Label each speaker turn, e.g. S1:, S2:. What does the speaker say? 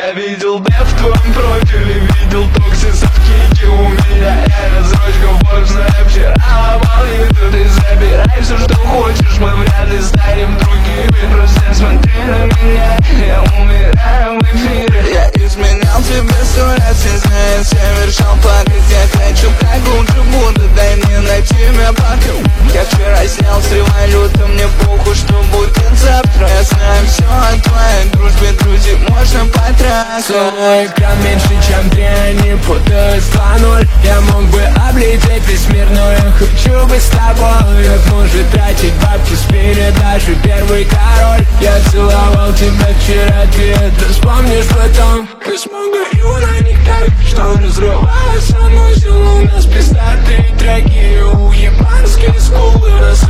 S1: Я видел Д в твоем профиле, видел токсисов кики у меня. Я разрочка вкусная, вчера ломал еду. Ты забирай все, что хочешь, мы вряд ли станем другими. Просто смотри на меня, я умираю в эфире. Я изменял тебе 100 раз, не знаю, совершал пакость. Я хочу как лучше буду, дай мне найти меня пока. Я вчера снял с революта, мне похуй, что будет завтра. Я знаю все о твоей дружбе, друзей можно потратить.
S2: Мой экран меньше, чем 3, они путают 2-0. Я мог бы облететь весь мир, но я хочу быть с тобой. Как может тратить бабки в спине даже первый король. Я целовал тебя вчера, ты это вспомнишь потом. Космо горю на них так, что разрывает саму силу. У нас пиздатые треки, уебанские скулы.